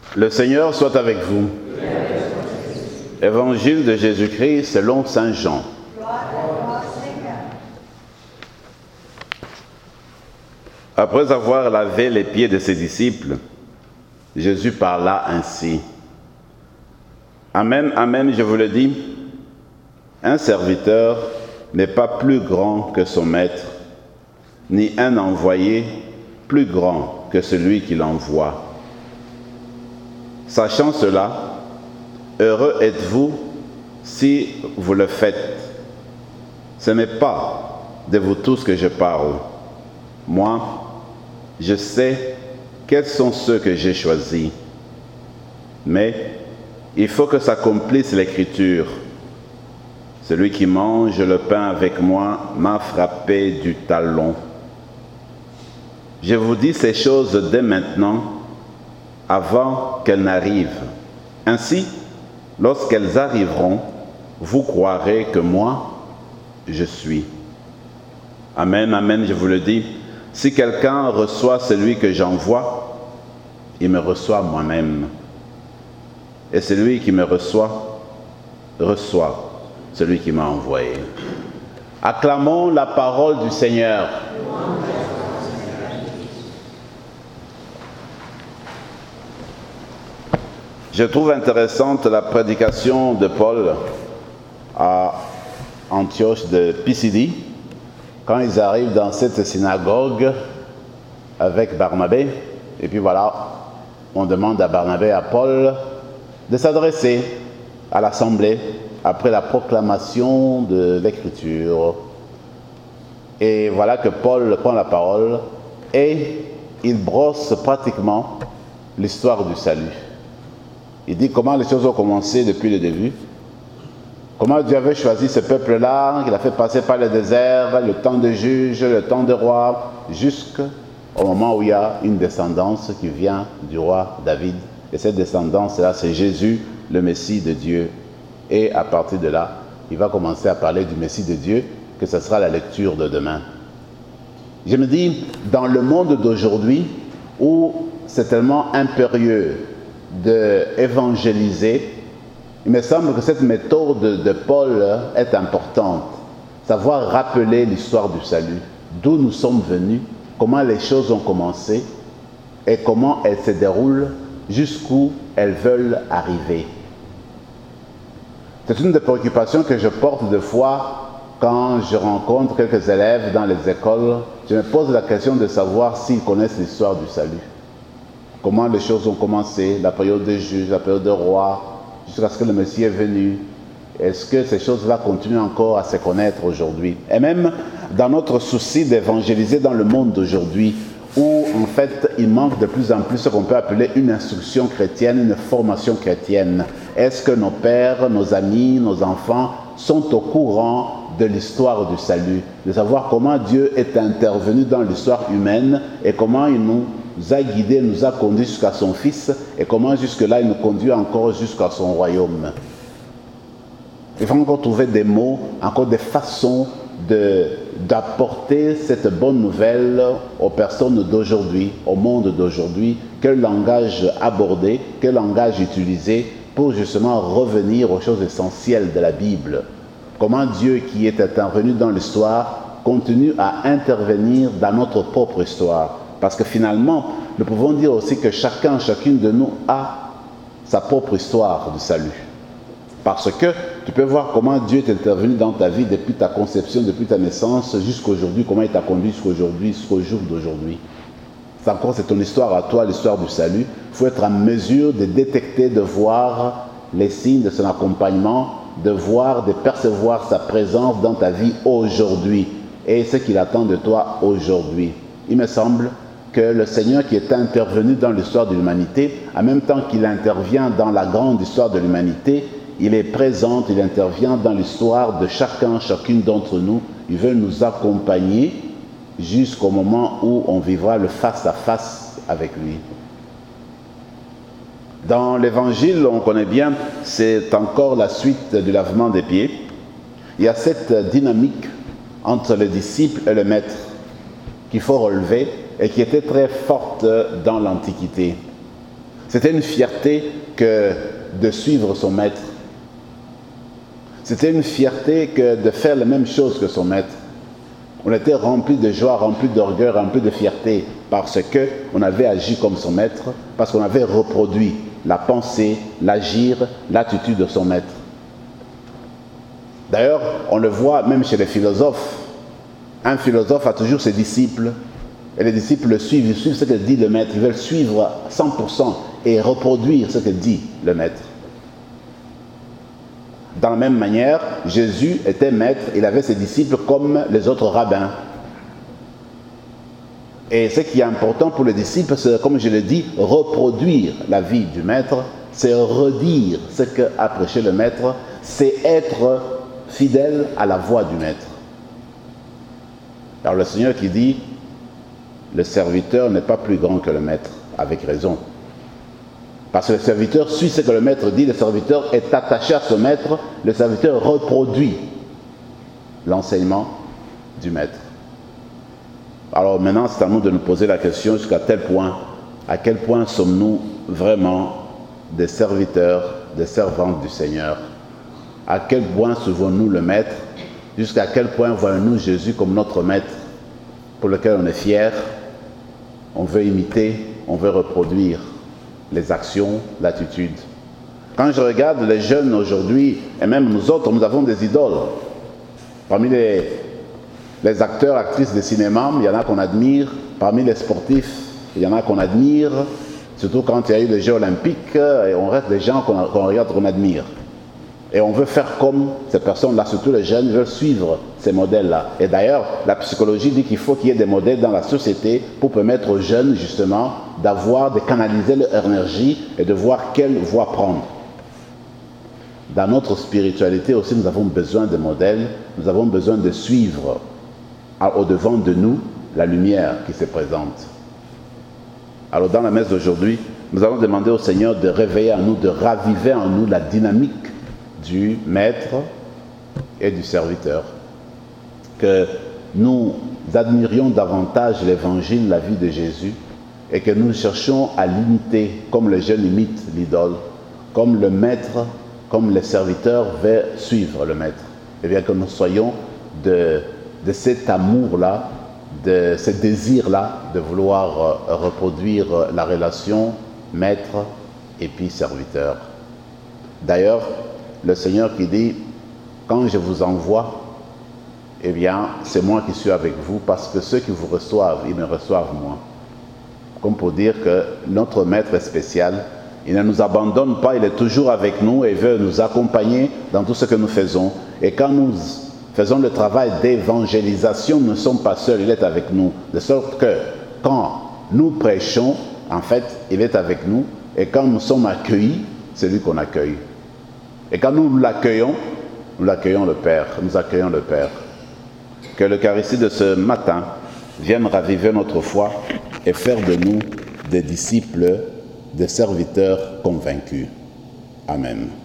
Le Seigneur soit avec vous. Évangile de Jésus-Christ selon saint Jean. Après avoir lavé les pieds de ses disciples, Jésus parla ainsi. Amen, amen, je vous le dis, un serviteur n'est pas plus grand que son maître, ni un envoyé plus grand que celui qui l'envoie. Sachant cela, heureux êtes-vous si vous le faites. Ce n'est pas de vous tous que je parle. Moi, je sais quels sont ceux que j'ai choisis. Mais il faut que s'accomplisse l'Écriture. Celui qui mange le pain avec moi m'a frappé du talon. Je vous dis ces choses dès maintenant, avant qu'elles n'arrivent. Ainsi, lorsqu'elles arriveront, vous croirez que moi, je suis. Amen, amen, je vous le dis. Si quelqu'un reçoit celui que j'envoie, il me reçoit moi-même. Et celui qui me reçoit, reçoit celui qui m'a envoyé. Acclamons la parole du Seigneur. Je trouve intéressante la prédication de Paul à Antioche de Pisidie, quand ils arrivent dans cette synagogue avec Barnabé. Et puis voilà, on demande à Barnabé et à Paul de s'adresser à l'assemblée après la proclamation de l'Écriture. Et voilà que Paul prend la parole et il brosse pratiquement l'histoire du salut. Il dit comment les choses ont commencé depuis le début, comment Dieu avait choisi ce peuple-là, qu'il a fait passer par le désert, le temps de juge, le temps de roi, jusqu'au moment où il y a une descendance qui vient du roi David. Et cette descendance-là, c'est Jésus, le Messie de Dieu. Et à partir de là, il va commencer à parler du Messie de Dieu, que ce sera la lecture de demain. Je me dis, dans le monde d'aujourd'hui, où c'est tellement impérieux d'évangéliser, il me semble que cette méthode de Paul est importante. Savoir rappeler l'histoire du salut, d'où nous sommes venus, comment les choses ont commencé et comment elles se déroulent jusqu'où elles veulent arriver. C'est une des préoccupations que je porte des fois quand je rencontre quelques élèves dans les écoles. Je me pose la question de savoir s'ils connaissent l'histoire du salut. Comment les choses ont commencé, la période des juges, la période des rois, jusqu'à ce que le Messie est venu. Est-ce que ces choses-là continuent encore à se connaître aujourd'hui? Et même dans notre souci d'évangéliser dans le monde d'aujourd'hui, où en fait il manque de plus en plus ce qu'on peut appeler une instruction chrétienne, une formation chrétienne. Est-ce que nos pères, nos amis, nos enfants sont au courant de l'histoire du salut, de savoir comment Dieu est intervenu dans l'histoire humaine et comment il nous a guidés, nous a conduits jusqu'à son Fils et comment jusque-là il nous conduit encore jusqu'à son royaume. Il faut encore trouver des mots, encore des façons d'apporter cette bonne nouvelle aux personnes d'aujourd'hui, au monde d'aujourd'hui. Quel langage aborder, quel langage utiliser pour justement revenir aux choses essentielles de la Bible. Comment Dieu qui est intervenu dans l'histoire continue à intervenir dans notre propre histoire. Parce que finalement, nous pouvons dire aussi que chacune de nous a sa propre histoire de salut. Parce que tu peux voir comment Dieu est intervenu dans ta vie depuis ta conception, depuis ta naissance, jusqu'à aujourd'hui, comment il t'a conduit jusqu'à aujourd'hui, jusqu'au jour d'aujourd'hui. C'est ton histoire à toi, l'histoire du salut. Il faut être en mesure de détecter, de voir les signes de son accompagnement, de voir, de percevoir sa présence dans ta vie aujourd'hui et ce qu'il attend de toi aujourd'hui. Il me semble que le Seigneur qui est intervenu dans l'histoire de l'humanité, en même temps qu'il intervient dans la grande histoire de l'humanité, il est présent, il intervient dans l'histoire de chacune d'entre nous. Il veut nous accompagner jusqu'au moment où on vivra le face-à-face avec lui. Dans l'Évangile, on connaît bien, c'est encore la suite du lavement des pieds. Il y a cette dynamique entre le disciple et le maître qu'il faut relever et qui était très forte dans l'Antiquité. C'était une fierté que de suivre son maître. C'était une fierté que de faire la même chose que son maître. On était rempli de joie, rempli d'orgueil, rempli de fierté parce qu'on avait agi comme son maître, parce qu'on avait reproduit la pensée, l'agir, l'attitude de son maître. D'ailleurs, on le voit même chez les philosophes. Un philosophe a toujours ses disciples et les disciples le suivent, ils suivent ce que dit le maître, ils veulent suivre 100% et reproduire ce que dit le maître. Dans la même manière, Jésus était maître, il avait ses disciples comme les autres rabbins. Et ce qui est important pour les disciples, c'est, comme je l'ai dit, reproduire la vie du maître, c'est redire ce qu'a prêché le maître, c'est être fidèle à la voix du maître. Alors le Seigneur qui dit, le serviteur n'est pas plus grand que le maître, avec raison. Parce que le serviteur suit ce que le maître dit, le serviteur est attaché à ce maître, le serviteur reproduit l'enseignement du maître. Alors maintenant, c'est à nous de nous poser la question jusqu'à quel point sommes-nous vraiment des serviteurs, des servantes du Seigneur? À quel point suivons-nous le maître? Jusqu'à quel point voyons-nous Jésus comme notre maître, pour lequel on est fier, on veut imiter, on veut reproduire les actions, l'attitude. Quand je regarde les jeunes aujourd'hui, et même nous autres, nous avons des idoles. Parmi les acteurs, actrices de cinéma, il y en a qu'on admire. Parmi les sportifs, il y en a qu'on admire. Surtout quand il y a eu les Jeux Olympiques, et on reste des gens qu'on regarde, qu'on admire. Et on veut faire comme ces personnes-là, surtout les jeunes, veulent suivre ces modèles-là. Et d'ailleurs, la psychologie dit qu'il faut qu'il y ait des modèles dans la société pour permettre aux jeunes, justement, de canaliser leur énergie et de voir quelle voie prendre. Dans notre spiritualité aussi, nous avons besoin de modèles, nous avons besoin de suivre au-devant de nous la lumière qui se présente. Alors dans la messe d'aujourd'hui, nous allons demander au Seigneur de réveiller en nous, de raviver en nous la dynamique du maître et du serviteur. Que nous admirions davantage l'évangile, la vie de Jésus, et que nous cherchions à l'imiter comme les jeunes imitent l'idole, comme le maître, comme les serviteurs veulent suivre le maître. Et bien que nous soyons de cet amour-là, de ce désir-là de vouloir reproduire la relation maître et puis serviteur. D'ailleurs, le Seigneur qui dit, quand je vous envoie, eh bien, c'est moi qui suis avec vous, parce que ceux qui vous reçoivent, ils me reçoivent moi. Comme pour dire que notre maître est spécial, il ne nous abandonne pas, il est toujours avec nous et veut nous accompagner dans tout ce que nous faisons. Et quand nous faisons le travail d'évangélisation, nous ne sommes pas seuls, il est avec nous. De sorte que quand nous prêchons, en fait, il est avec nous. Et quand nous sommes accueillis, c'est lui qu'on accueille. Et quand nous l'accueillons le Père, nous accueillons le Père. Que l'Eucharistie de ce matin vienne raviver notre foi et faire de nous des disciples, des serviteurs convaincus. Amen.